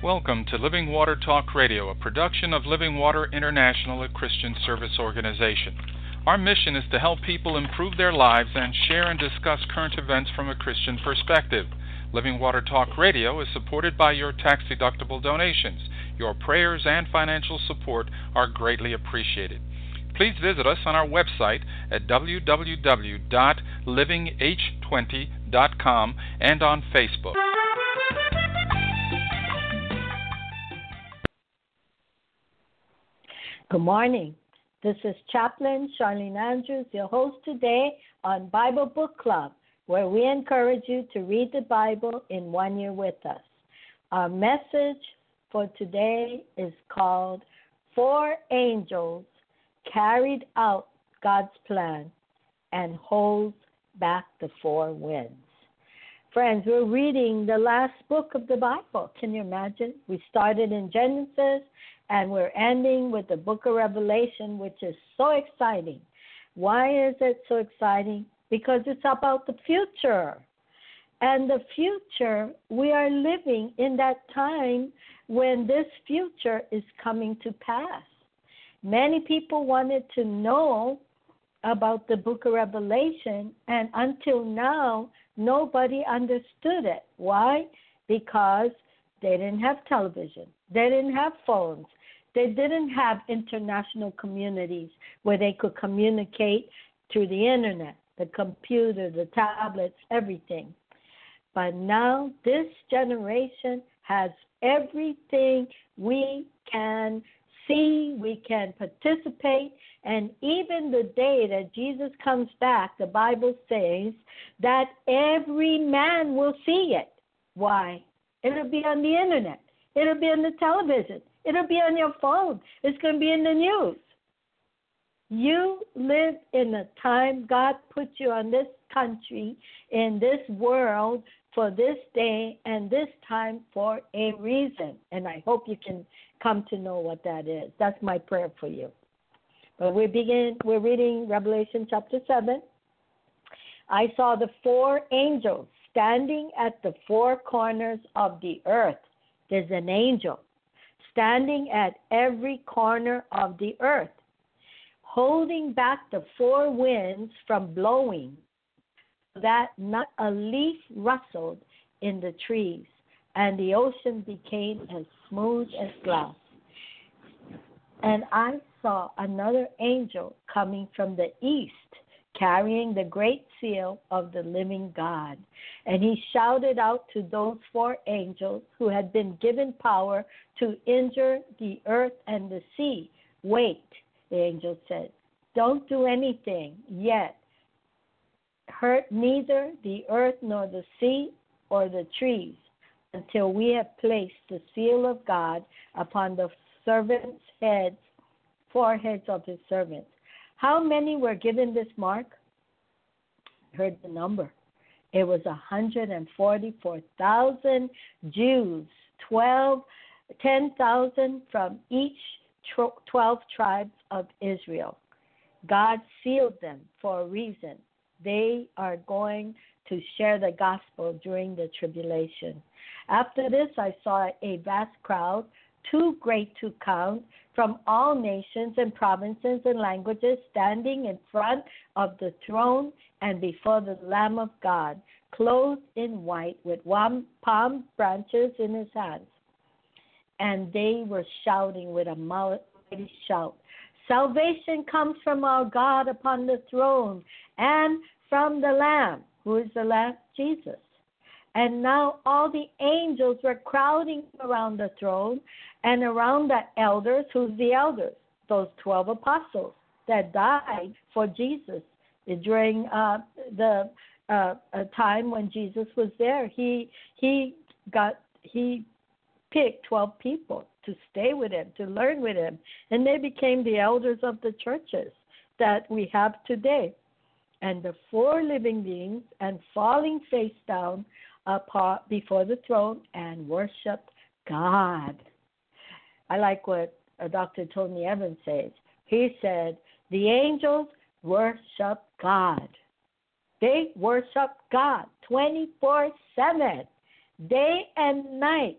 Welcome to Living Water Talk Radio, a production of Living Water International, a Christian service organization. Our mission is to help people improve their lives and share and discuss current events from a Christian perspective. Living Water Talk Radio is supported by your tax-deductible donations. Your prayers and financial support are greatly appreciated. Please visit us on our website at www.livingh20.com and on Facebook. Good morning. This is Chaplain Charlene Andrews, your host today on Bible Book Club, where we encourage you to read the Bible in 1 year with us. Our message for today is called 4 Angels Carried Out God's Plan and Holds Back the 4 Winds. Friends, we're reading the last book of the Bible. Can you imagine? We started in Genesis, and we're ending with the book of Revelation, which is so exciting. Why is it so exciting? Because it's about the future. And the future, we are living in that time when this future is coming to pass. Many people wanted to know about the book of Revelation, and until now, nobody understood it. Why? Because they didn't have television. They didn't have phones. They didn't have international communities where they could communicate through the internet, the computer, the tablets, everything. But now this generation has everything we can see, we can participate, and even the day that Jesus comes back, the Bible says that every man will see it. Why? It'll be on the internet. It'll be on the television. It'll be on your phone. It's going to be in the news. You live in a time God put you on this country, in this world, for this day and this time for a reason. And I hope you can come to know what that is. That's my prayer for you. But we're reading Revelation chapter 7. I saw the 4 angels standing at the 4 corners of the earth. There's an angel standing at every corner of the earth, holding back the 4 winds from blowing, that not a leaf rustled in the trees, and the ocean became as smooth as glass. And I saw another angel coming from the east, carrying the great seal of the living God. And he shouted out to those 4 angels who had been given power to injure the earth and the sea. Wait, the angel said, don't do anything yet. Hurt neither the earth nor the sea or the trees until we have placed the seal of God upon the servants' foreheads of his servants. How many were given this mark? Heard the number. It was 144,000 Jews, 10,000 from each 12 tribes of Israel. God sealed them for a reason. They are going to share the gospel during the tribulation. After this, I saw a vast crowd, too great to count, from all nations and provinces and languages, standing in front of the throne and before the Lamb of God, clothed in white with palm branches in his hands. And they were shouting with a mighty shout, salvation comes from our God upon the throne and from the Lamb. Who is the Lamb? Jesus. And now all the angels were crowding around the throne and around the elders. Who's the elders? Those 12 apostles that died for Jesus during the time when Jesus was there. He picked 12 people to stay with him, to learn with him, and they became the elders of the churches that we have today. And the 4 living beings, and falling face down before the throne, and worshiped God. I like what Dr. Tony Evans says. He said, the angels worship God. They worship God 24/7, day and night.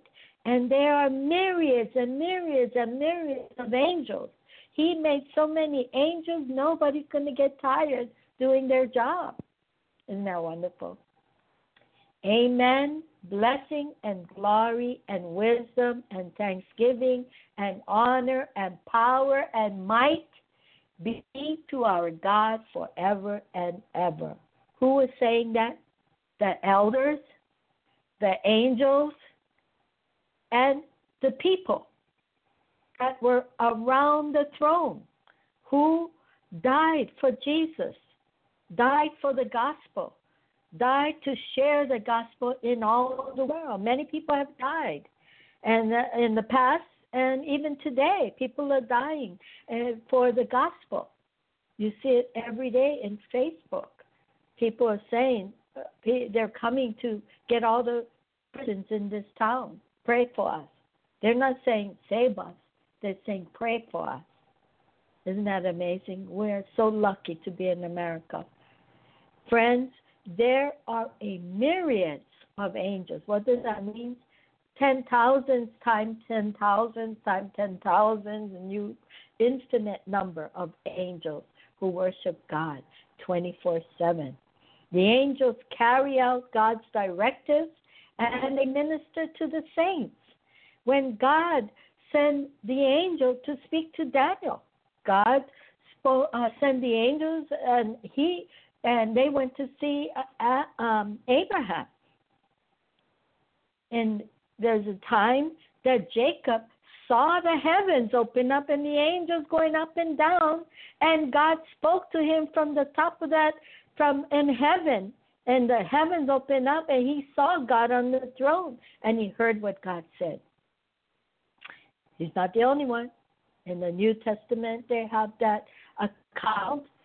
And there are myriads and myriads and myriads of angels. He made so many angels, nobody's going to get tired doing their job. Isn't that wonderful? Amen. Blessing and glory and wisdom and thanksgiving and honor and power and might be to our God forever and ever. Who is saying that? The elders, the angels, and the people that were around the throne who died for Jesus, died for the gospel, died to share the gospel in all the world. Many people have died, and in the past and even today, people are dying for the gospel. You see it every day in Facebook. People are saying they're coming to get all the Christians in this town. Pray for us. They're not saying save us. They're saying pray for us. Isn't that amazing? We're so lucky to be in America. Friends, there are a myriad of angels. What does that mean? 10,000 times 10,000 times 10,000, a new infinite number of angels who worship God 24/7. The angels carry out God's directives and they minister to the saints. When God sent the angel to speak to Daniel, God sent the angels, and they went to see Abraham. And there's a time that Jacob saw the heavens open up and the angels going up and down, and God spoke to him from the top of that, from in heaven, and the heavens opened up, and he saw God on the throne, and he heard what God said. He's not the only one. In the New Testament, they have that account